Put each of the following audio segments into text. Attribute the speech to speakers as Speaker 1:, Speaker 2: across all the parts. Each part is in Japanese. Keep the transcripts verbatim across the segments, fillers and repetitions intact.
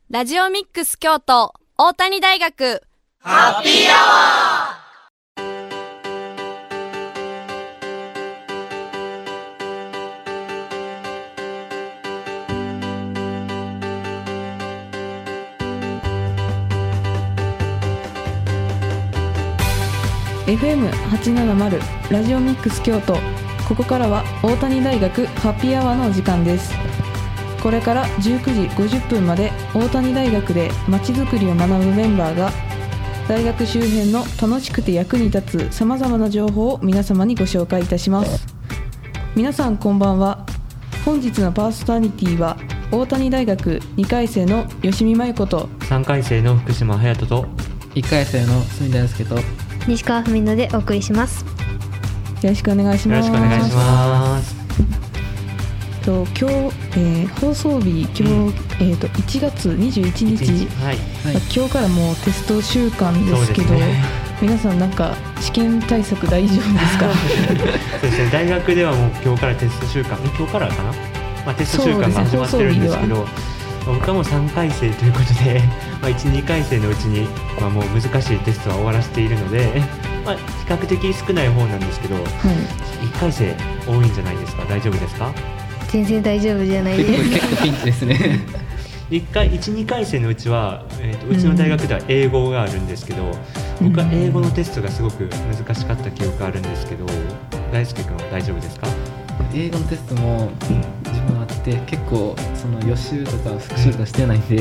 Speaker 1: ラジオミックス京都大谷大学
Speaker 2: ハッピーアワ
Speaker 3: ー エフエムはちななまる ラジオミックス京都。ここからは大谷大学ハッピーアワーのお時間です。これからじゅうくじごじゅっぷんまで大谷大学でまちづくりを学ぶメンバーが大学周辺の楽しくて役に立つさまざまな情報を皆様にご紹介いたします。皆さんこんばんは。本日のパーソナリティは大谷大学にかい生の吉見真由子と
Speaker 4: さんかい生の福島隼人と
Speaker 5: いっかい生の住田祐介と
Speaker 6: 西川文乃でお送りします。
Speaker 3: よろしくお願いします。
Speaker 4: よろしくお願いします。
Speaker 3: と今日、えー、放送日今日、うんえー、といちがつにじゅういちにち、
Speaker 4: はい
Speaker 3: まあ、今日からもうテスト週間ですけど、ね、皆さんなんか試験対策大丈夫ですか？
Speaker 4: そうですね、大学ではもう今日からテスト週間、今日からかな、まあ、テスト週間が始まってるんですけど、僕はもうさんかい生ということで、まあ、いち、にかい生のうちに、まあ、もう難しいテストは終わらせているので、まあ、比較的少ない方なんですけど、はい、いっかい生多いんじゃないですか？大丈夫ですか？
Speaker 6: 全然大丈夫じゃないです。
Speaker 5: 結構、結構ピンチですね。
Speaker 4: いち、にかい生のうちは、えーと、うちの大学では英語があるんですけど、うん、僕は英語のテストがすごく難しかった記憶があるんですけど、大輔君は大丈夫ですか？
Speaker 5: 英語のテストも自分あって結構その予習とか復習とかしてないんで、うん、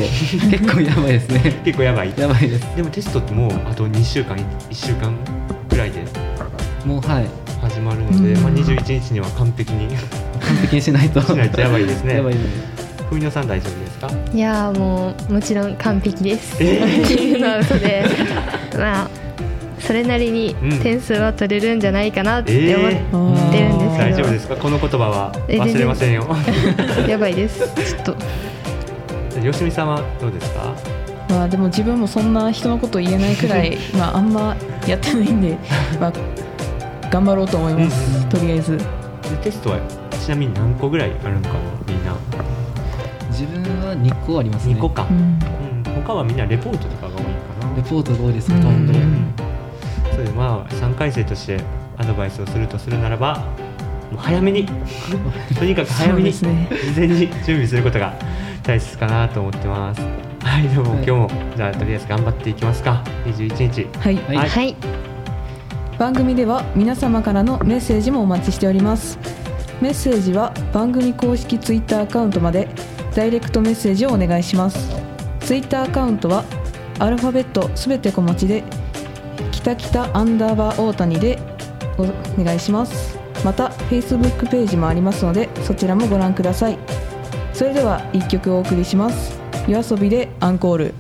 Speaker 5: 結構やばいですね。
Speaker 4: 結構やばい
Speaker 5: やばいです。
Speaker 4: でもテストってもうあとにしゅうかんいっしゅうかんくらいで
Speaker 5: もうはい
Speaker 4: 始まるので、うんまあ、にじゅういちにちには完璧に
Speaker 5: 完璧にしないと
Speaker 4: しないとやばいですね。
Speaker 5: やばいです。
Speaker 4: 文乃さん大丈夫ですか？
Speaker 6: いやもうもちろん完璧です、えー、っていうのは嘘でまあそれなりに点数は取れるんじゃないかなって思ってるんですけど、えー、
Speaker 4: 大丈夫ですか？この言葉は忘れませんよ。
Speaker 6: やばいです。ちょっと
Speaker 4: 吉見さんはどうですか？
Speaker 3: まあ、でも自分もそんな人のこと言えないくらいまああんまやってないんで、まあ、頑張ろうと思います、うん、とりあえず。で
Speaker 4: テストはちなみに何個ぐらいあるのかな、みんな。
Speaker 5: 自分はにこありますね。
Speaker 4: にこか、うんうん、他はみんなレポートとかが多いかな。
Speaker 5: レポートが多いですほとんど、うん、
Speaker 4: そうでまあさんかい生としてアドバイスをするとするならば、もう早めにとにかく早めに事前に準備することが大切かなと思ってます。はい、でも、はい、今日もじゃあとりあえず頑張っていきますか。にじゅういちにち、
Speaker 3: はい、
Speaker 6: はいはい、
Speaker 3: 番組では皆様からのメッセージもお待ちしております。メッセージは番組公式ツイッターアカウントまでダイレクトメッセージをお願いします。ツイッターアカウントはアルファベットすべて小文字で北北アンダーバー大谷でお願いします。また Facebook ページもありますのでそちらもご覧ください。それではいっきょくお送りします。夜遊びでアンコール。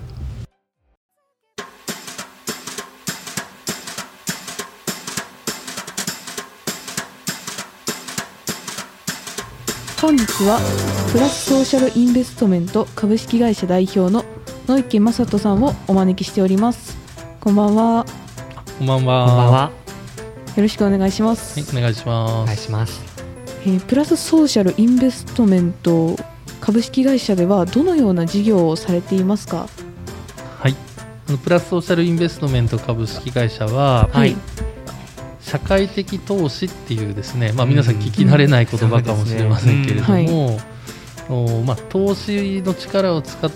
Speaker 3: 本日はプラスソーシャルインベストメント株式会社代表の野池正人さんをお招きしております。こんばんは。
Speaker 7: こんばんは。
Speaker 4: こんばんは。
Speaker 3: よろしくお願いします。
Speaker 7: はい、お願いします。
Speaker 4: お願いします。
Speaker 3: えー、プラスソーシャルインベストメント株式会社ではどのような事業をされていますか？
Speaker 7: はい、プラスソーシャルインベストメント株式会社は、はい、社会的投資っていうですね、まあ、皆さん聞き慣れない言葉かもしれませんけれども、おまあ、投資の力を使って、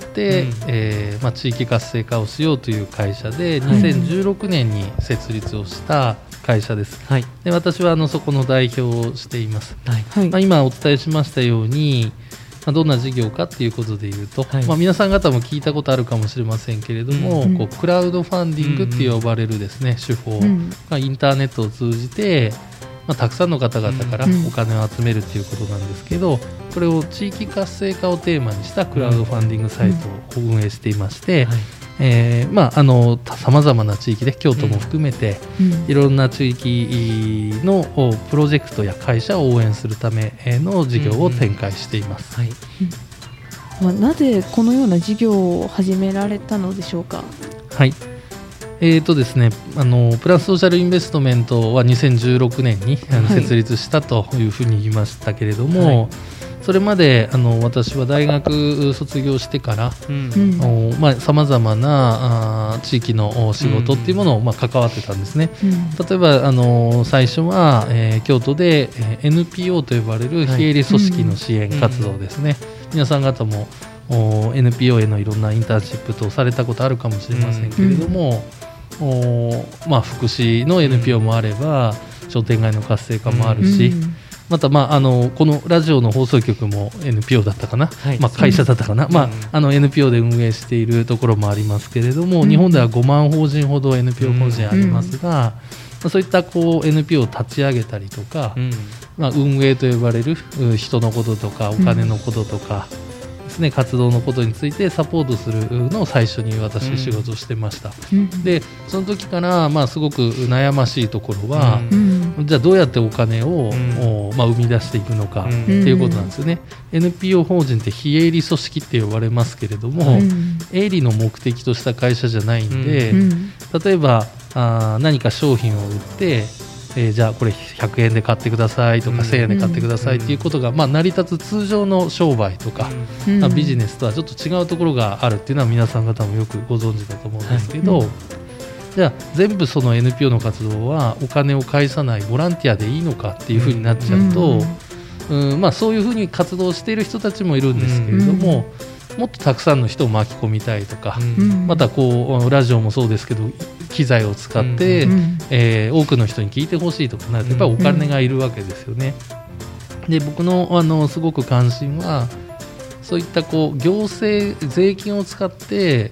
Speaker 7: うんえーまあ、地域活性化をしようという会社で、はい、にせんじゅうろくねんに設立をした会社です、はい、で私はあのそこの代表をしています、はいまあ、今お伝えしましたように、まあ、どんな事業かということでいうと、はいまあ、皆さん方も聞いたことあるかもしれませんけれども、うん、こうクラウドファンディングって呼ばれるですね、うん、手法、うんまあ、インターネットを通じてまあ、たくさんの方々からお金を集めるということなんですけど、これを地域活性化をテーマにしたクラウドファンディングサイトを運営していまして、はいえーまあ、あのさまざまな地域で京都も含めて、うん、いろんな地域のプロジェクトや会社を応援するための事業を展開しています、うんうん
Speaker 3: はいまあ、なぜこのような事業を始められたのでしょうか。
Speaker 7: はいえーとですね、あのプラスソーシャルインベストメントはにせんじゅうろくねんに、はい、設立したというふうに言いましたけれども、はいそれまであの私は大学卒業してからさまざまなあ地域の仕事っていうものを、まあ、関わってたんですね、うん、例えばあの最初は、えー、京都で、えー、エヌピーオー と呼ばれる非営利組織の支援活動ですね、はいうん、皆さん方も エヌピーオー へのいろんなインターンシップとされたことあるかもしれませんけれども、うんおまあ、福祉の エヌピーオー もあれば商店街の活性化もあるし、うんまた、まあ、あのこのラジオの放送局も エヌピーオー だったかな、はいまあ、会社だったかな、まあ、あの エヌピーオー で運営しているところもありますけれども、うん、日本ではごまん法人ほど エヌピーオー 法人ありますが、うんまあ、そういったこう エヌピーオー を立ち上げたりとか、うんまあ、運営と呼ばれる人のこととかお金のこととか、うんですね、活動のことについてサポートするのを最初に私仕事してました、うん、でその時から、まあ、すごく悩ましいところは、うん、じゃあどうやってお金を、うんまあ、生み出していくのか、うん、っていうことなんですよね。 エヌピーオー 法人って非営利組織って呼ばれますけれども、うん、営利の目的とした会社じゃないんで、うん、例えばあ何か商品を売ってえー、じゃあこれひゃくえんで買ってくださいとか、うん、せんえんで買ってくださいっていうことが、まあ、成り立つ通常の商売とか、うんまあ、ビジネスとはちょっと違うところがあるっていうのは皆さん方もよくご存知だと思うんですけど、はいうん、じゃあ全部その エヌピーオー の活動はお金を返さないボランティアでいいのかっていうふうになっちゃうと、うんうんまあ、そういうふうに活動している人たちもいるんですけれども、うん、もっとたくさんの人を巻き込みたいとか、うん、またこうラジオもそうですけど機材を使って、うんえー、多くの人に聞いてほしいとかなるとやっぱりお金がいるわけですよね。で僕 の, あのすごく関心はそういったこう行政税金を使って、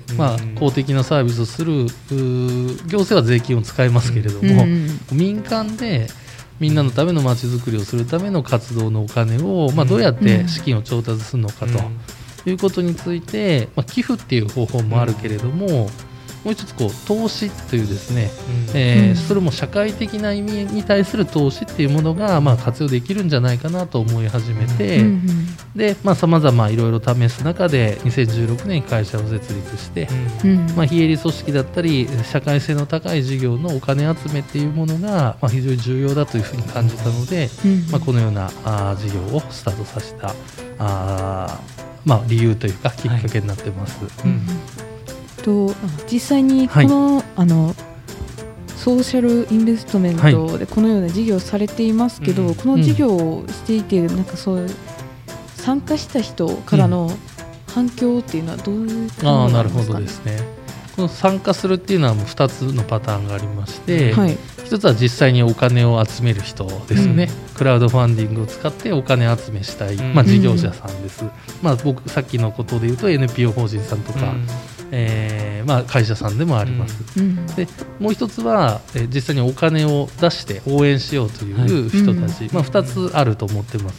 Speaker 7: まあ、公的なサービスをする行政は税金を使いますけれども、民間でみんなのためのまちづくりをするための活動のお金を、まあ、どうやって資金を調達するのかということについて、まあ、寄付っていう方法もあるけれどももう一つこう投資というですね、うんえー、それも社会的な意味に対する投資っていうものがまあ活用できるんじゃないかなと思い始めて、うん、でまあ様々いろいろ試す中でにせんじゅうろくねんに会社を設立して、うんまあ、非営利組織だったり社会性の高い事業のお金集めっていうものがまあ非常に重要だというふうに感じたので、うんまあ、このようなあ事業をスタートさせたあ、まあ、理由というかきっかけになってます、はいうん
Speaker 3: と実際にこの、はい、あのソーシャルインベストメントでこのような事業をされていますけど、はい、この事業をしていて、うん、なんかそう参加した人からの反響っていうのはどういうことなんですかね。ああ、なるほどですね。
Speaker 7: この参加するっていうのはもうふたつのパターンがありまして、はい、ひとつは実際にお金を集める人ですよね、うん、クラウドファンディングを使ってお金集めしたい、まあ、事業者さんです、うんまあ、僕さっきのことで言うと エヌピーオー 法人さんとか、うんえーまあ、会社さんでもあります、うん、でもう一つは、えー、実際にお金を出して応援しようという人たち、はいまあ、ふたつあると思ってます。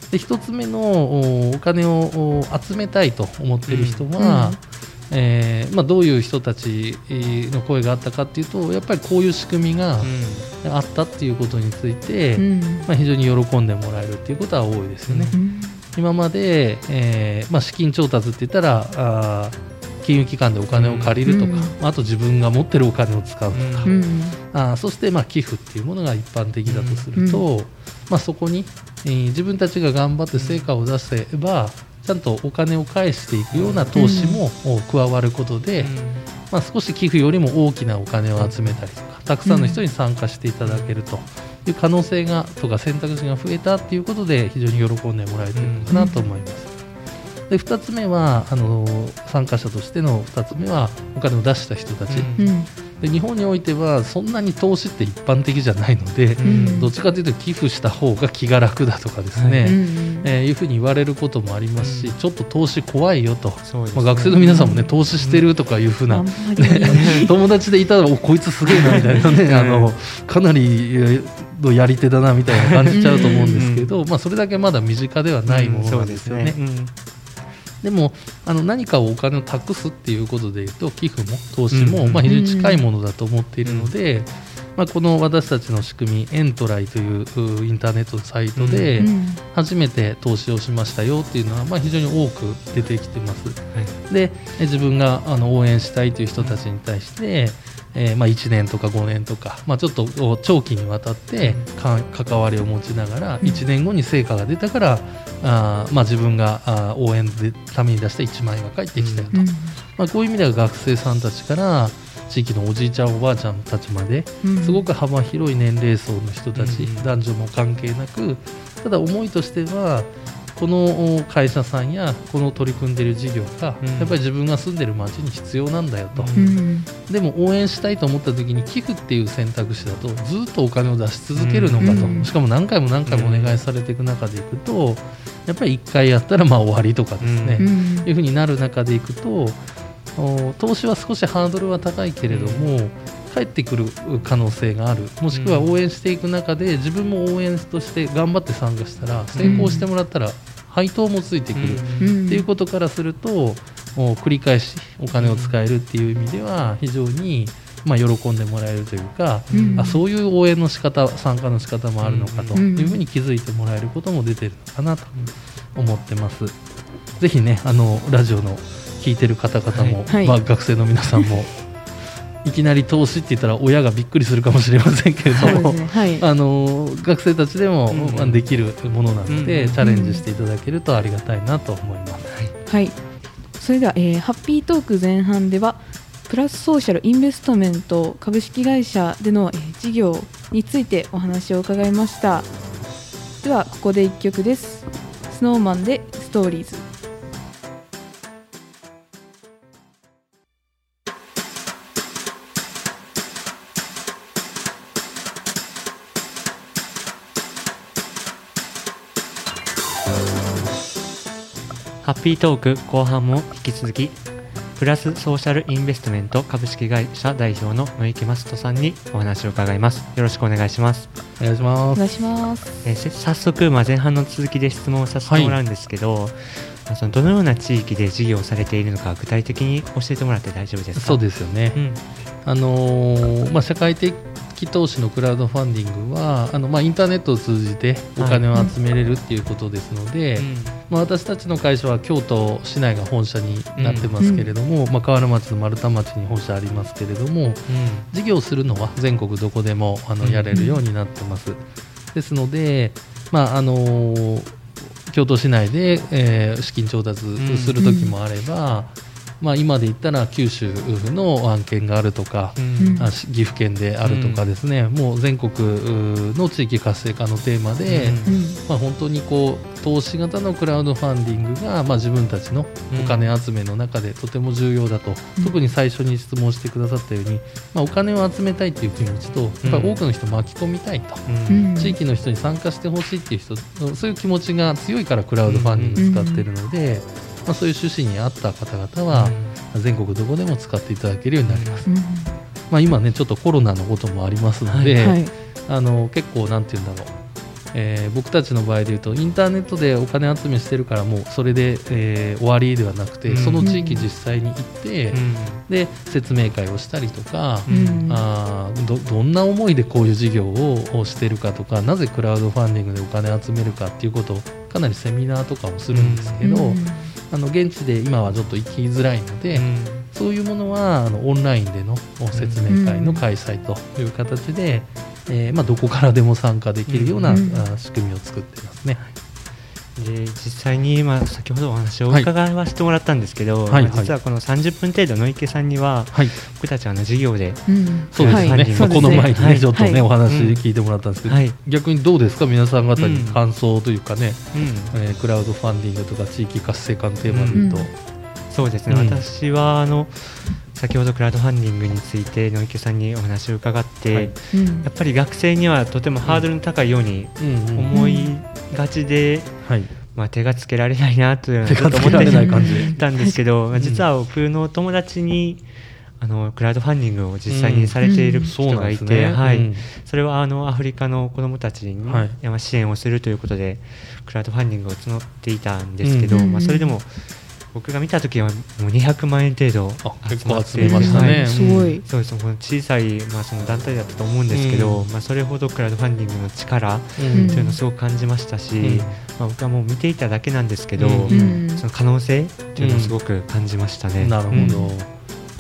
Speaker 7: でひとつめの お, お金を集めたいと思っている人は、うんえーまあ、どういう人たちの声があったかというとやっぱりこういう仕組みがあったっていうことについて、うんまあ、非常に喜んでもらえるっていうことは多いですよね、うん、今まで、えーまあ、資金調達って言ったらあ金融機関でお金を借りるとか、うん、あと自分が持ってるお金を使うとか、うん、あそしてまあ寄付っていうものが一般的だとすると、うんまあ、そこに、えー、自分たちが頑張って成果を出せばちゃんとお金を返していくような投資も加わることで、うんまあ、少し寄付よりも大きなお金を集めたりとかたくさんの人に参加していただけるという可能性がとか選択肢が増えたということで非常に喜んでもらえているのかなと思います。でふたつめはあの参加者としてのふたつめはお金を出した人たち、うん、で日本においてはそんなに投資って一般的じゃないので、うん、どっちかというと寄付した方が気が楽だとかですね、はいえー、いうふうに言われることもありますし、うん、ちょっと投資怖いよと、まあ、学生の皆さんもね投資してるとかいうふうな、うんね、友達でいたらおこいつすげえなみたいなねあのかなりのやり手だなみたいな感じちゃうと思うんですけど、まあ、それだけまだ身近ではないものなんですよね。でもあの何かをお金を託すっていうことでいうと寄付も投資も、まあ、非常に近いものだと思っているので、まあ、この私たちの仕組みエントライというインターネットサイトで初めて投資をしましたよっていうのはまあ非常に多く出てきてます、はい、で自分があの応援したいという人たちに対してえーまあ、いちねんとかごねんとか、まあ、ちょっと長期にわたってか関わりを持ちながら、いちねんごに成果が出たから、あまあ、自分があ応援のために出したいちまんえんが返ってきたよと、うんまあ、こういう意味では学生さんたちから地域のおじいちゃんおばあちゃんたちまで、うん、すごく幅広い年齢層の人たち、うん、男女も関係なく、ただ思いとしてはこの会社さんやこの取り組んでいる事業が、うん、やっぱり自分が住んでる町に必要なんだよと、うん、でも応援したいと思った時に寄付っていう選択肢だとずっとお金を出し続けるのかと、うん、しかも何回も何回もお願いされていく中でいくと、やっぱりいっかいやったらまあ終わりとかですね、うん、いうふうになる中でいくと、投資は少しハードルは高いけれども、うん帰ってくる可能性がある、もしくは応援していく中で自分も応援として頑張って参加したら成功してもらったら配当もついてくるっていうことからすると、繰り返しお金を使えるっていう意味では非常にまあ喜んでもらえるというか、あそういう応援の仕方参加の仕方もあるのかというふうに気づいてもらえることも出てるのかなと思ってます。ぜひね、あのラジオの聞いてる方々も、はいまあ、学生の皆さんもいきなり投資って言ったら親がびっくりするかもしれませんけれども、ねはい、あの学生たちでも、うん、できるものなので、うん、チャレンジしていただけるとありがたいなと思います、
Speaker 3: はい、それでは、えー、ハッピートーク前半ではプラスソーシャルインベストメント株式会社での、えー、事業についてお話を伺いました。ではここでいっきょくです。スノーマンでストーリーズ。
Speaker 4: ハッピートーク後半も引き続きプラスソーシャルインベストメント株式会社代表の野池正人さんにお話を伺います。よろしくお願いします。
Speaker 7: お願いします。
Speaker 3: お願いします。
Speaker 4: えー、早速、まあ、前半の続きで質問をさせてもらうんですけど、はいまあ、そのどのような地域で事業をされているのか具体的に教えてもらって大丈夫ですか？
Speaker 7: そうですよね、うんあのーまあ、社会的投資のクラウドファンディングはあの、まあ、インターネットを通じてお金を集めれるっていうことですので、はいうんまあ、私たちの会社は京都市内が本社になってますけれども、うんまあ、河原町の丸太町に本社ありますけれども、うん、事業するのは全国どこでもあのやれるようになってます、うん、ですので、まああのー、京都市内で、えー、資金調達する時もあれば、うんまあ、今で言ったら九州の案件があるとか、うん、岐阜県であるとかですね、うん、もう全国の地域活性化のテーマで、うんまあ、本当にこう投資型のクラウドファンディングが、まあ、自分たちのお金集めの中でとても重要だと、うん、特に最初に質問してくださったように、まあ、お金を集めたいという気持ちとやっぱり多くの人を巻き込みたいと、うん、地域の人に参加してほしいという人、そういう気持ちが強いからクラウドファンディング使っているので、うんまあ、そういう趣旨に合った方々は全国どこでも使っていただけるようになります、うんまあ、今ねちょっとコロナのこともありますので、はいはい、あの結構なんていうんだろう、えー、僕たちの場合でいうとインターネットでお金集めしてるからもうそれで、えー、終わりではなくて、うん、その地域実際に行って、うん、で説明会をしたりとか、うん、あ ど, どんな思いでこういう事業をしてるかとか、なぜクラウドファンディングでお金集めるかっていうことをかなりセミナーとかもするんですけど、うんあの現地で今はちょっと行きづらいので、うん、そういうものはあのオンラインでの説明会の開催という形で、うんえーまあ、どこからでも参加できるような、うん、仕組みを作っていますね。
Speaker 4: で実際に今先ほどお話をお伺いはしてもらったんですけど、はいまあ、実はこのさんじゅっぷん程度野池さんには、はい、僕たちはあの授業で、うん、
Speaker 7: そうですね、はいまあ、この前に、ねはい、ちょっとね、はい、お話聞いてもらったんですけど、はい、逆にどうですか皆さん方に感想というかね、うんえー、クラウドファンディングとか地域活性化のテーマでいうと、うん、
Speaker 4: そうですね、うん、私はあの先ほどクラウドファンディングについて野池さんにお話を伺って、はいうん、やっぱり学生にはとてもハードルの高いように思いがちで、うんうんはいまあ、手がつけられないなというのはちょっと思ってたんですけど、実は僕の友達にあのクラウドファンディングを実際にされている人がいて、うんうんはいうん、それはあのアフリカの子どもたちに、はい、支援をするということでクラウドファンディングを募っていたんですけど、うんうんまあ、それでも僕が見たときはもうにひゃくまんえん程度
Speaker 7: 結構集めましたね、はい、
Speaker 3: すごい
Speaker 4: そうですこの小さい、まあ、その団体だったと思うんですけど、うんまあ、それほどクラウドファンディングの力というのをすごく感じましたし、うんまあ、僕はもう見ていただけなんですけど、うん、その可能性というのをすごく感じましたね、
Speaker 7: うん、なるほど、うん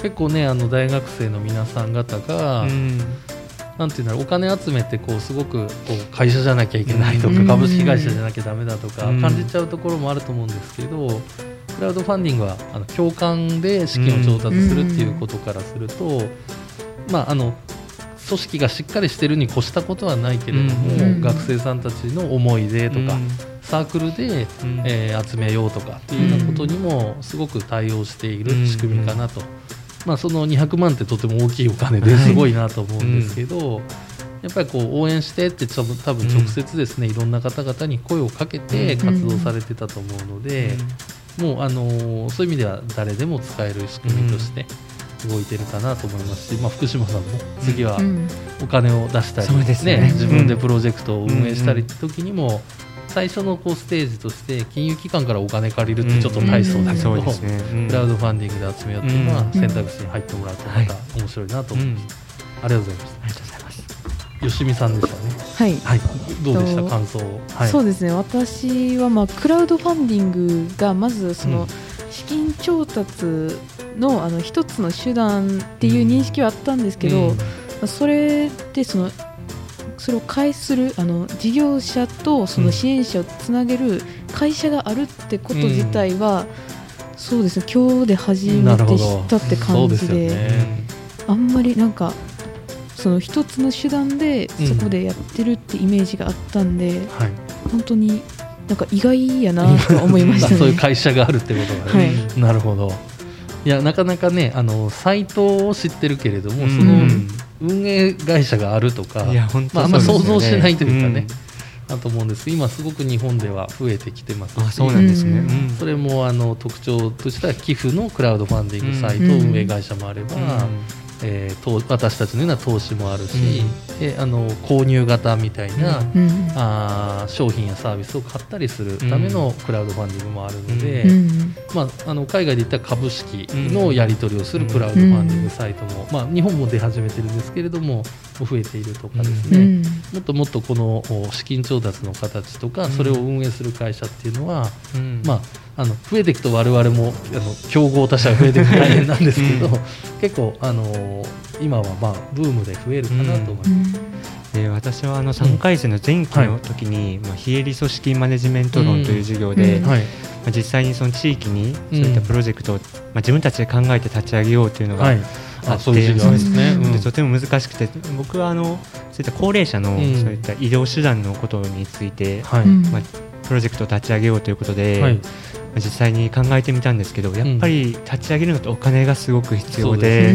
Speaker 7: 結構ねあの大学生の皆さん方が、うん、なんていうんだろう、お金集めてこうすごくこう会社じゃなきゃいけないとか、うん、株式会社じゃなきゃダメだとか感じちゃうところもあると思うんですけど、うん、クラウドファンディングはあの共感で資金を調達するっていうことからすると、うん、まああの組織がしっかりしてるに越したことはないけれども、うん、学生さんたちの思い出とか、うん、サークルで、うんえー、集めようとかっていうようなことにもすごく対応している仕組みかなと、うんまあ、そのにひゃくまんってとても大きいお金ですごいなと思うんですけど、はいうん、やっぱりこう応援してって多分直接ですね、うん、いろんな方々に声をかけて活動されてたと思うので、うん、もうあのー、そういう意味では誰でも使える仕組みとして動いてるかなと思いますし、まあ、福島さんも次はお金を出したり、うんねね、自分でプロジェクトを運営したりって時にも最初のこうステージとして金融機関からお金借りるってちょっと大層だけど、うんうんね、クラウドファンディングで集めようっていうのは選択肢に入ってもらうとまた面白いなと思います、うん、ありがとうございます。
Speaker 2: ありがとうございます。
Speaker 7: 吉見さんでしたね。
Speaker 3: はい、
Speaker 7: はい、どうでした感想、はい、
Speaker 3: そうですね、私はまあクラウドファンディングがまずその資金調達 の, あの一つの手段っていう認識はあったんですけど、うん、それでそのそれを介するあの事業者とその支援者をつなげる会社があるってこと自体は、うん、そうですね、今日で初めて知ったって感じ で, で、ね、あんまりなんかその一つの手段でそこでやってるってイメージがあったんで、うんはい、本当になんか意外やなと思いましたね
Speaker 7: そういう会社があるってことがね、はい、なるほど。いやなかなかねあのサイトを知ってるけれども、うん、その運営会社があるとか、いや本当、まあ、あんま想像しないというかね、うん、だと思うんですけど、今すごく日本では増えてきてますし、
Speaker 2: あそうなんですね、うん、
Speaker 7: それもあの特徴としては寄付のクラウドファンディングサイト、うん、運営会社もあれば、うんえー、私たちのような投資もあるし、うん、えあの購入型みたいな、うん、あ商品やサービスを買ったりするためのクラウドファンディングもあるので、うんまあ、あの海外でいったら株式のやり取りをするクラウドファンディングサイトも、まあ、日本も出始めてるんですけれども増えているとかですね、うん、もっともっとこの資金調達の形とかそれを運営する会社っていうのは、うんまああの増えていくと我々もあの競合他社が増えていくと大変なんですけど、うん、結構あの今はまあブームで増えるかなと思います、
Speaker 4: うん、で私はあのさんかい生の前期の時に、うんはいまあ、非営利組織マネジメント論という授業で、うんはいまあ、実際にその地域にそういったプロジェクトを、まあ、自分たちで考えて立ち上げようというのが、はいあってそういう授業ですね、うん、でとても難しくて僕はあのそういった高齢者のそういった移動手段のことについて、うんまあ、プロジェクトを立ち上げようということで、はい実際に考えてみたんですけどやっぱり立ち上げるのってお金がすごく必要 で,、うん、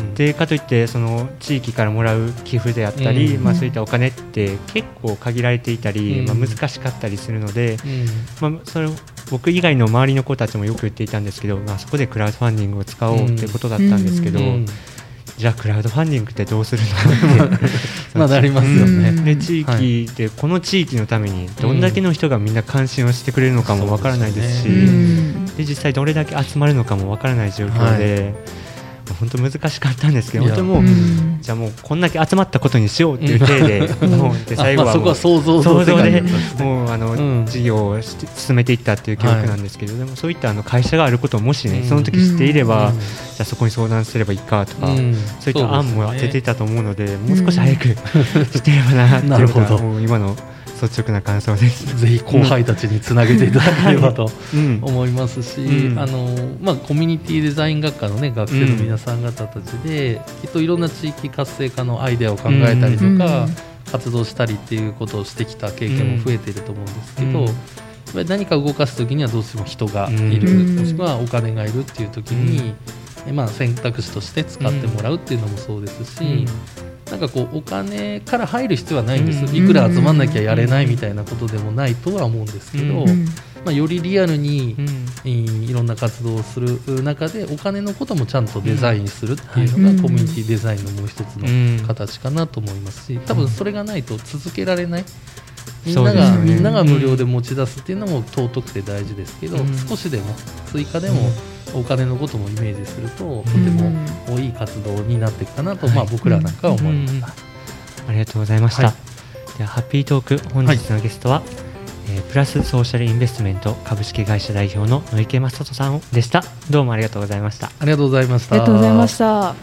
Speaker 4: でかといってその地域からもらう寄付であったり、うんまあ、そういったお金って結構限られていたり、うんまあ、難しかったりするので、うんまあ、それ僕以外の周りの子たちもよく言っていたんですけど、まあ、そこでクラウドファンディングを使おうっていうことだったんですけど、うんうんじゃあクラウドファンディングってどうするのって
Speaker 7: まあなりますよね。
Speaker 4: で地域でこの地域のためにどんだけの人がみんな関心をしてくれるのかもわからないですし、うんで実際どれだけ集まるのかもわからない状況で、はい本当難しかったんですけど本当もう、うん、じゃあもうこんだけ集まったことにしようっていう体で、うん、もうで最後はもう、まあ、そこは想像想像でもうあの、うん、事業を進めていったっていう記憶なんですけど、はい、でもそういったあの会社があることをもしね、うん、その時知っていれば、うん、じゃあそこに相談すればいいかとか、うん、そういった案も出ていたと思うので、もう少し早くしてればなっていうのがもう今の率直な感想です。
Speaker 7: ぜひ後輩たちにつなげていただければと思いますし、うんあのまあ、コミュニティデザイン学科の、ね、学生の皆さん方たちで、うん、きっといろんな地域活性化のアイデアを考えたりとか、うん、活動したりっていうことをしてきた経験も増えていると思うんですけど、うん、何か動かすときにはどうしても人がいる、うん、もしくはお金がいるっていうときに、うんまあ、選択肢として使ってもらうっていうのもそうですし、うんなんかこうお金から入る必要はないんです、うん、いくら集まんなきゃやれないみたいなことでもないとは思うんですけど、うんまあ、よりリアルに、うん、いろんな活動をする中でお金のこともちゃんとデザインするっていうのがコミュニティデザインのもう一つの形かなと思いますし、多分それがないと続けられない、みんなが、ね、みんなが無料で持ち出すっていうのも尊くて大事ですけど、うん、少しでも追加でも、うん、お金のこともイメージすると、うん、とてもいい活動になっていくかなと、うんまあ、僕らなんかは思います、うんうん、
Speaker 4: ありがとうございました、はい、ではハッピートーク本日のゲストは、はい、 えー、プラスソーシャルインベストメント株式会社代表の野池正人さんでした。どうもありがとうございました。
Speaker 7: ありがとうございました。
Speaker 3: ありがとうございました。は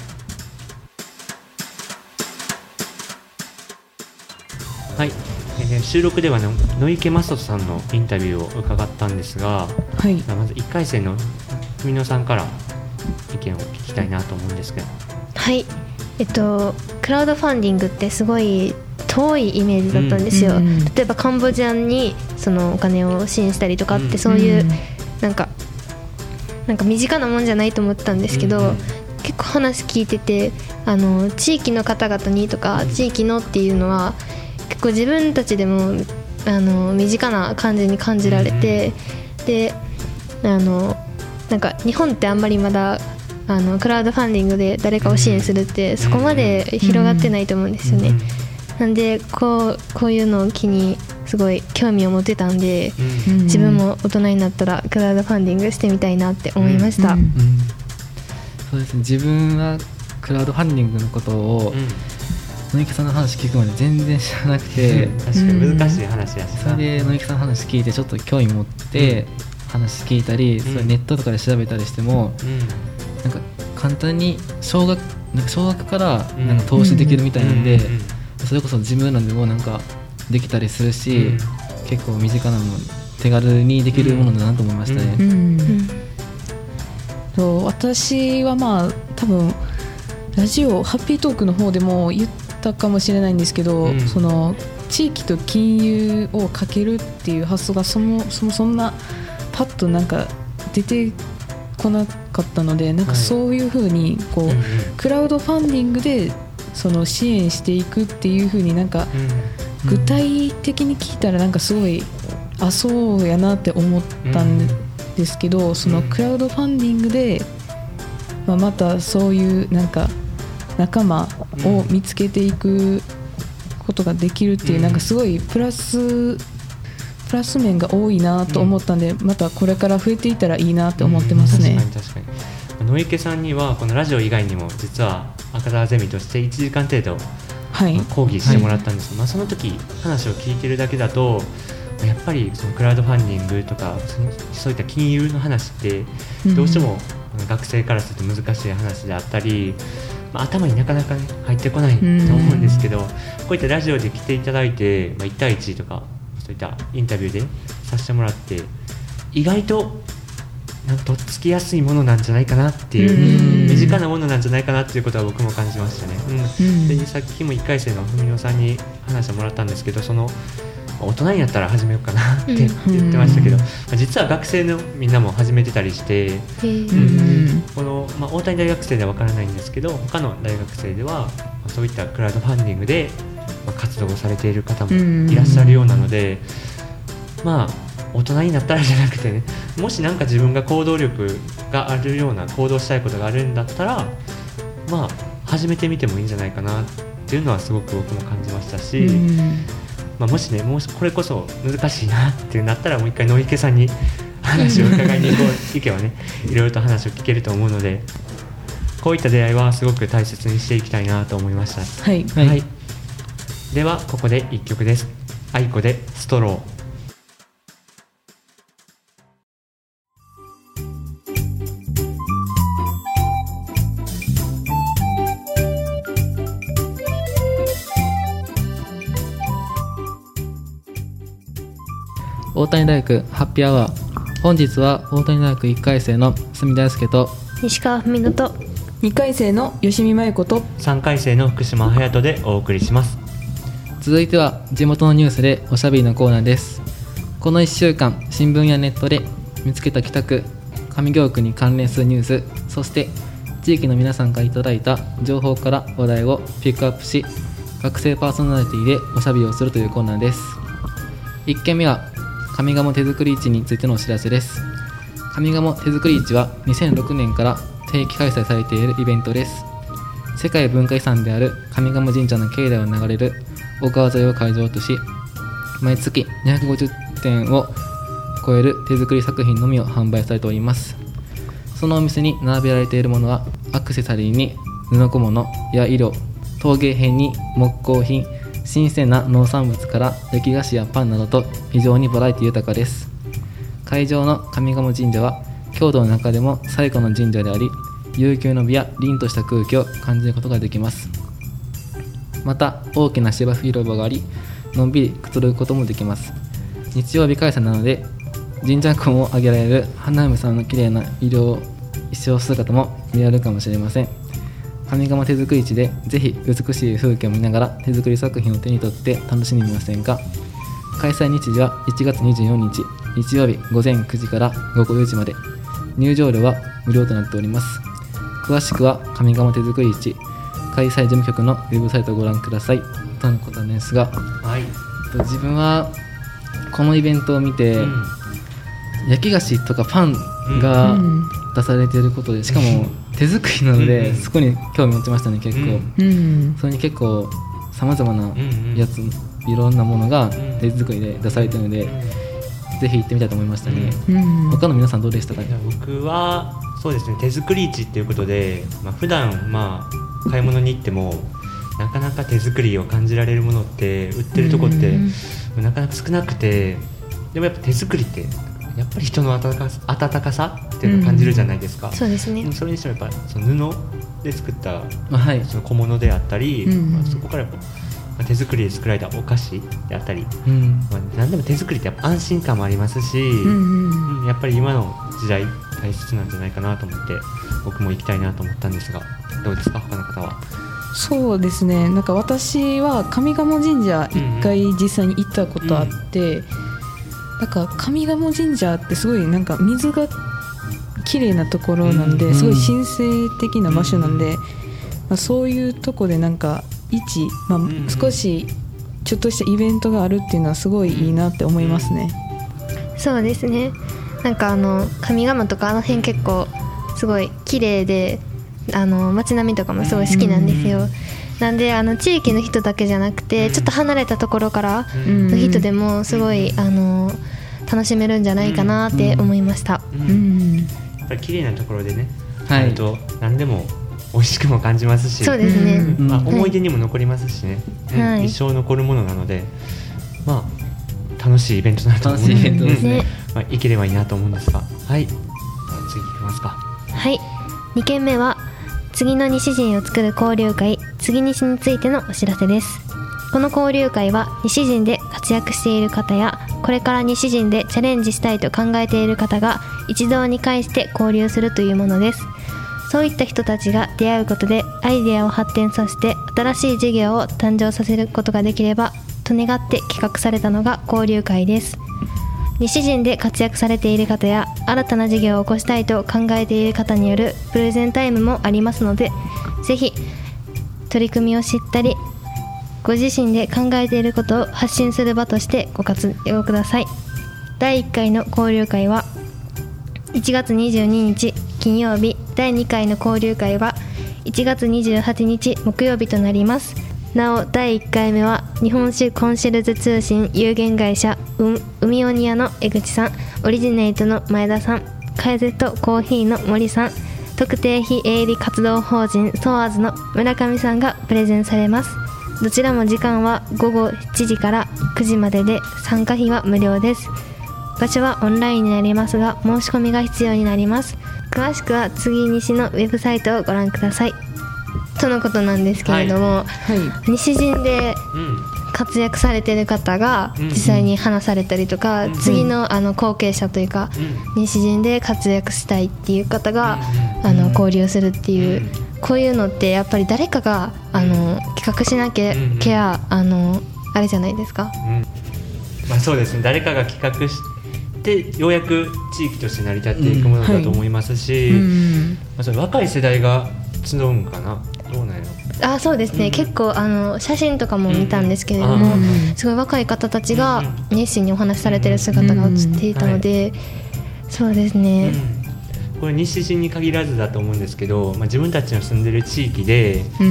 Speaker 4: い、えー、収録では、ね、野池正人さんのインタビューを伺ったんですが、はい、まずいっかい生の文野さんから意見を聞きたいなと思うんですけど。
Speaker 6: はい、えっとクラウドファンディングってすごい遠いイメージだったんですよ、うん、例えばカンボジアにそのお金を支援したりとかって、そういうなんかなんか身近なもんじゃないと思ってたんですけど、うん、結構話聞いてて、あの地域の方々にとか地域のっていうのは結構自分たちでもあの身近な感じに感じられて、うん、であのなんか日本ってあんまりまだあのクラウドファンディングで誰かを支援するってそこまで広がってないと思うんですよね、うんうん、なんでこう、こういうのを機にすごい興味を持てたんで、うん、自分も大人になったらクラウドファンディングしてみたいなって思いました、うんうんうん、
Speaker 5: そうですね、自分はクラウドファンディングのことを、うん、野池さんの話聞くまで全然知らなくて、
Speaker 4: うん、確かに難しい話やし、
Speaker 5: それで野池さんの話聞いてちょっと興味持って話聞いたり、うん、それネットとかで調べたりしても、うん、なんか簡単に少額、なんか少額からなんか投資できるみたいなんで、うんうんうん、それこそ自分なんでもなんかできたりするし、うん、結構身近なもの、手軽にできるものだなと思いましたね、うんうんうん、
Speaker 3: そう私はまあ多分ラジオハッピートークの方でも言ったかもしれないんですけど、うん、その地域と金融をかけるっていう発想がそもそもそんなパッとなんか出てこなかったので、なんかそういう風にこう、はい、クラウドファンディングでその支援していくっていう風になんか具体的に聞いたらなんかすごいあそうやなって思ったんですけど、そのクラウドファンディングで、まあ、またそういうなんか仲間を見つけていくことができるっていうなんかすごいプラスプラス面が多いなと思ったんで、またこれから増えていったらいいなって思ってますね、
Speaker 4: うん、確かに確かに。野池さんにはこのラジオ以外にも実は赤澤ゼミとしていちじかん程度、はい、講義してもらったんですけど、はい、まあ、その時話を聞いてるだけだとやっぱりそのクラウドファンディングとかそういった金融の話ってどうしても学生からすると難しい話であったり、まあ、頭になかなか入ってこないと思うんですけど、こういったラジオで来ていただいて、まあ、いち対いちとかそういったインタビューでさせてもらって意外となんかとっつきやすいものなんじゃないかなっていう、身近なものなんじゃないかなっていうことは僕も感じましたね、うん、でさっきもいっかい生の文野さんに話してもらったんですけど、その大人になったら始めようかなって言ってましたけど、実は学生のみんなも始めてたりして、うん、この、まあ、大谷大学生では分からないんですけど他の大学生ではそういったクラウドファンディングで活動をされている方もいらっしゃるようなので、まあ大人になったらじゃなくてね、もしなんか自分が行動力があるような行動したいことがあるんだったら、まあ始めてみてもいいんじゃないかなっていうのはすごく僕も感じましたし、まあ、もしねもうこれこそ難しいなってなったらもう一回野池さんに話を伺いに行こう意見はねいろいろと話を聞けると思うので、こういった出会いはすごく大切にしていきたいなと思いました。
Speaker 3: はい、
Speaker 4: はいはい、ではここでいっきょくです。愛子でストロー。
Speaker 5: 大谷大学ハッピーアワー、本日は大谷大学いっかい生の住大輔と
Speaker 6: 西川文乃と
Speaker 3: にかい生の吉見真由子と
Speaker 4: さんかい生の福島隼人でお送りします。
Speaker 5: 続いては地元のニュースでおしゃべりのコーナーです。このいっしゅうかん新聞やネットで見つけた北区上京区に関連するニュース、そして地域の皆さんからいただいた情報から話題をピックアップし、学生パーソナリティでおしゃべりをするというコーナーです。いっけんめは上賀茂手作り市についてのお知らせです。上賀茂手作り市はにせんろくねんから定期開催されているイベントです。世界文化遺産である上賀茂神社の境内を流れる小川沿いを会場とし、毎月にひゃくごじゅってんを超える手作り作品のみを販売されております。そのお店に並べられているものはアクセサリーに布小物や色、陶芸品に木工品、 新鮮な農産物から焼き菓子やパンなどと非常にバラエティ豊かです。会場の上賀茂神社は郷土の中でも最古の神社であり、悠久の美や凛とした空気を感じることができます。また大きな芝生広場があり、のんびりくつろぐこともできます。日曜日開催なので神社婚を挙げられる花嫁さんの綺麗な色衣装姿も見られるかもしれません。上賀茂手作り市でぜひ美しい風景を見ながら手作り作品を手に取って楽しんでみませんか。開催日時はいちがつにじゅうよっか日曜日午前くじから午後よじまで、入場料は無料となっております。詳しくは上賀茂手作り市開催事務局のウェブサイトをご覧くださいとのことなんですが、
Speaker 4: はい、
Speaker 5: 自分はこのイベントを見て、うん、焼き菓子とかパンが出されていることで、しかも手作りなので、うん、そこに興味持ちましたね。結構、うん、それに結構さまざまなやつ、うん、いろんなものが手作りで出されているので、うん、ぜひ行ってみたいと思いましたね。うん、他の皆さんどうでしたか？
Speaker 4: 僕はそうですね、手作り市っていうことで、まあ、普段まあ買い物に行ってもなかなか手作りを感じられるものって売ってるとこって、うん、なかなか少なくて、でもやっぱ手作りってやっぱり人の温かさ、温かさっていうのを感じるじゃないですか。
Speaker 6: うん、そうですね。
Speaker 4: それにしてもやっぱその布で作った、はい、その小物であったり、うんまあ、そこからやっぱ手作りで作られたお菓子であったり、うんまあ、何でも手作りってやっぱ安心感もありますし、うんうん、やっぱり今の時代大切なんじゃないかなと思って僕も行きたいなと思ったんですが、どうですか他の方は？
Speaker 3: そうですね、なんか私は上賀茂神社一回実際に行ったことあって、うんうん、なんか上賀茂神社ってすごいなんか水が綺麗なところなんで、すごい神聖的な場所なんで、まあ、そういうとこでなんか一、まあ、少しちょっとしたイベントがあるっていうのはすごいいいなって思いますね。
Speaker 6: そうですね、なんかあの上賀茂とかあの辺結構すごい綺麗で、あの街並みとかもすごい好きなんですよ。なんであの地域の人だけじゃなくて、ちょっと離れたところからの人でもすごいあの楽しめるんじゃないかなって思いました。
Speaker 4: うんうん、やっぱり綺麗なところでね、はい、あると何でも美味しくも感じますし、
Speaker 6: そうですね、
Speaker 4: うんまあ、思い出にも残りますしね、はい、一生残るものなので、まあ、楽しいイベントだと思うので、うんねまあ、行ければいいなと思うんですが、はい、次行きますか。
Speaker 6: はい、にけんめは次の西陣を作る交流会次西についてのお知らせです。この交流会は西陣で活躍している方やこれから西陣でチャレンジしたいと考えている方が一堂に会して交流するというものです。そういった人たちが出会うことでアイデアを発展させて新しい事業を誕生させることができればと願って企画されたのが交流会です。西陣で活躍されている方や新たな事業を起こしたいと考えている方によるプレゼンタイムもありますので、ぜひ取り組みを知ったりご自身で考えていることを発信する場としてご活用ください。だいいっかいの交流会はいちがつにじゅうににち金曜日、だいにかいの交流会はいちがつにじゅうはちにち木曜日となります。なおだいいっかいめは日本酒コンシェルジュ通信有限会社海オニアの江口さん、オリジネイトの前田さん、カイゼとコーヒーの森さん、特定非営利活動法人ソアーズの村上さんがプレゼンされます。どちらも時間はごごしちじからくじまでで参加費は無料です。場所はオンラインになりますが申し込みが必要になります。詳しくは次西のウェブサイトをご覧くださいとのことなんですけれども、はい、西陣で活躍されている方が実際に話されたりとか、うん、次 の, あの後継者というか、うん、西陣で活躍したいっていう方が、うん、あの交流するっていう、うん、こういうのってやっぱり誰かがあの企画しなきゃ、うん、あのあれじゃないですか、うん
Speaker 4: まあ、そうですね、誰かが企画してようやく地域として成り立っていくものだと思いますし、うんはいうんまあ、それ若い世代が集うんかな、どうなんやろ。
Speaker 6: あ、そうですね、うん、結構あの写真とかも見たんですけれども、うん、すごい若い方たちが熱心にお話しされている姿が映っていたので、うんはい、そうですね、
Speaker 4: うん、これ西陣に限らずだと思うんですけど、まあ、自分たちの住んでる地域で、うん、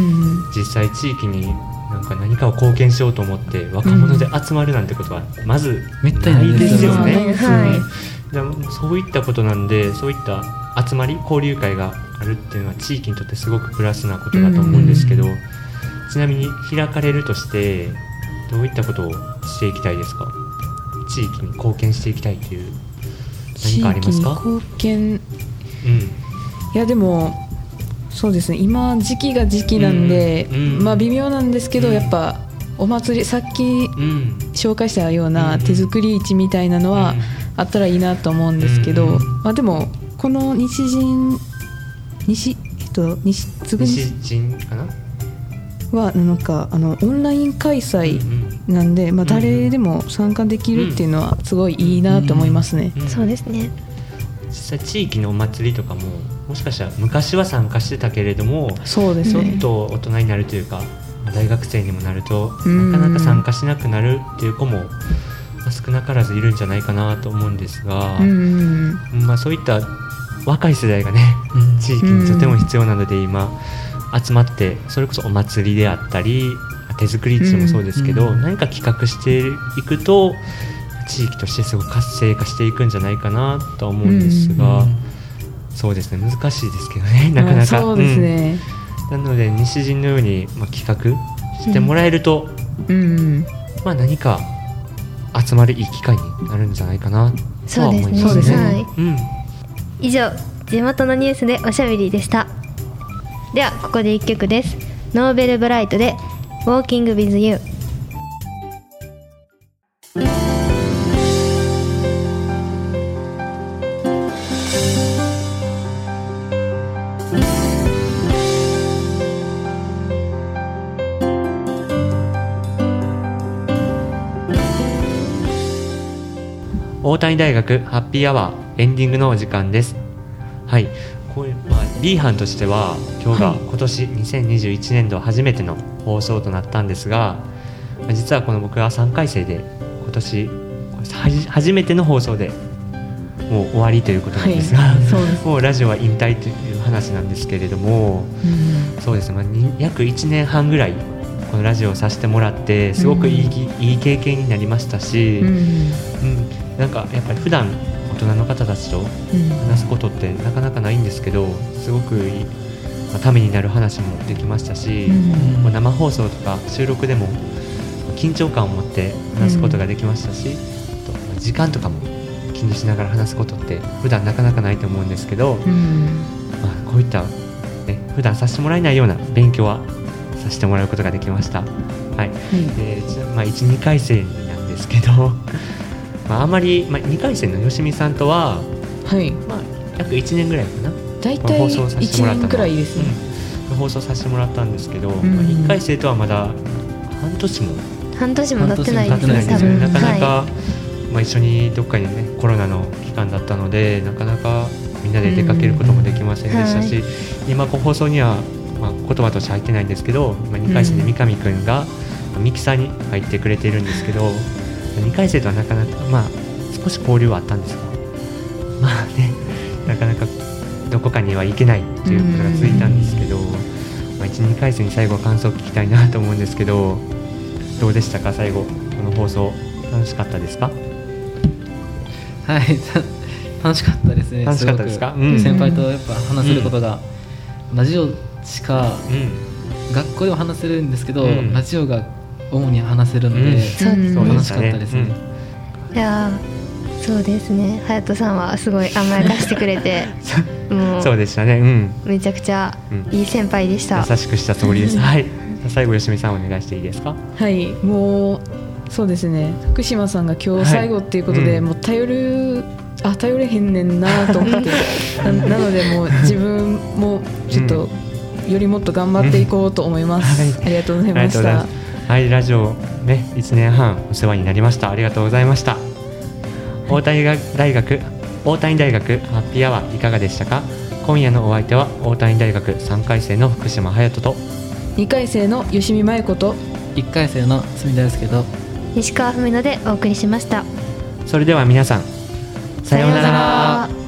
Speaker 4: 実際地域になんか何かを貢献しようと思って若者で集まるなんてことはまずないですよね、うんはい、でもそういったことなんで、そういった集まり交流会があるっていうのは地域にとってすごくプラスなことだと思うんですけど、うん、ちなみに開かれるとしてどういったことをしていきたいですか？地域に貢献していきたいという何かありますか？
Speaker 3: 地域に貢献、
Speaker 4: うん、
Speaker 3: いやでもそうですね、今時期が時期なんで、
Speaker 4: うんうん、
Speaker 3: まあ微妙なんですけど、
Speaker 4: うん、
Speaker 3: やっぱお祭りさっき紹介したよう
Speaker 4: う
Speaker 3: なん手作り市みたいなのはあったらいいなと思うんですけど、
Speaker 4: うん、
Speaker 3: まあでもこの西陣西えっと西つぐ
Speaker 4: 西陣かな
Speaker 3: はなんかあのオンライン開催なんで、まあ、誰でも参加できるっていうのはすごいいいなと思いますね。
Speaker 4: うんうん、
Speaker 6: そうですね。
Speaker 4: 実際地域のお祭りとかももしかしたら昔は参加してたけれども、
Speaker 3: そうですね、
Speaker 4: ちょっと大人になるというか大学生にもなるとなかなか参加しなくなるっていう子も少なからずいるんじゃないかなと思うんですが、
Speaker 3: うん
Speaker 4: まあ、そういった若い世代がね、うん、地域にとても必要なので今集まってそれこそお祭りであったり手作り市もそうですけど、うん、何か企画していくと地域としてすごく活性化していくんじゃないかなと思うんですが、うん、そうですね、難しいですけどね、なかなか、
Speaker 3: そうですね、
Speaker 4: うん、なので西陣のように、まあ、企画してもらえると、うんうん、まあ、何か集まるいい機会になるんじゃないかなとは思いますね。
Speaker 6: そうですね、はい、
Speaker 4: うん、
Speaker 6: 以上地元のニュースでおしゃべりでした。ではここでいっきょくです。ノーベルブライトで Walking with You。
Speaker 4: 大谷大学ハッピーアワーエンディングのお時間です。はい、こういう、まあ、B 班としては今日が今年にせんにじゅういちねん度初めての放送となったんですが、実はこの僕はさんかい生で今年初めての放送でもう終わりということなんですが、はい、そうです。もうラジオは引退という話なんですけれども、うん、そうですね、まあ、約いちねんはんぐらいこのラジオをさせてもらってすごくいい、うん、いい経験になりましたし、うんうん、なんかやっぱり普段大人の方たちと話すことってなかなかないんですけど、すごくいい、まあ、ためになる話もできましたし、うん、生放送とか収録でも緊張感を持って話すことができましたし、うん、あと時間とかも気にしながら話すことって普段なかなかないと思うんですけど、うん、まあ、こういった、ね、普段させてもらえないような勉強はさせてもらうことができました。はい、うん、でまあ、いち、にかい生なんですけどまあ、あまり、まあ、にかい生の吉見さんとは、はい、まあ、約いちねんぐらいかな、
Speaker 3: だいたいいちねんくらいですね、
Speaker 4: うん、放送させてもらったんですけど、うん、まあ、いっかい生とはまだ半年も
Speaker 6: 半年も経ってないです
Speaker 4: ね、多分なかなか、はい、まあ、一緒にどっかにねコロナの期間だったのでなかなかみんなで出かけることもできませんでしたし、うん、はい、今放送には、まあ、言葉として入ってないんですけど、まあ、にかい生で三上くんがミキサーに入ってくれているんですけど、にかい生とはなかなか、まあ、少し交流はあったんですが、まあね、なかなかどこかには行けないということが続いたんですけど、まあ、いち、にかい生に最後感想を聞きたいなと思うんですけど、どうでしたか、最後この放送楽しかったですか？
Speaker 5: はい、楽しかったですね。
Speaker 4: 楽しかったですか？
Speaker 5: うん、先輩とやっぱ話せることが、うん、ラジオしか、うん、学校でも話せるんですけど、うん、ラジオが主に話せるので、うん、楽しかったですね。
Speaker 6: いやそうですね、隼人さんはすごい甘やかしてくれてもう
Speaker 4: そうでしたね、うん、
Speaker 6: めちゃくちゃいい先輩でした、
Speaker 4: うん、優しくしたつもりです、はい、最後吉見さんお願いしていいですか？
Speaker 3: はい、もうそうですね、福島さんが今日最後っていうことで、はい、もう頼るあ頼れへんねんなと思ってな, なのでもう自分もちょっとよりもっと頑張っていこうと思います、うん、はい、ありがとうございました。
Speaker 4: はい、ラジオねいちねんはんお世話になりました。ありがとうございました。大谷大学大谷大学ハッピーアワーいかがでしたか？今夜のお相手は大谷大学さんかい生の福島隼人と
Speaker 3: にかい生の吉見麻由子と
Speaker 5: いっかい生の住田祐介と
Speaker 6: 西川文乃でお送りしました。
Speaker 4: それでは皆さんさようなら。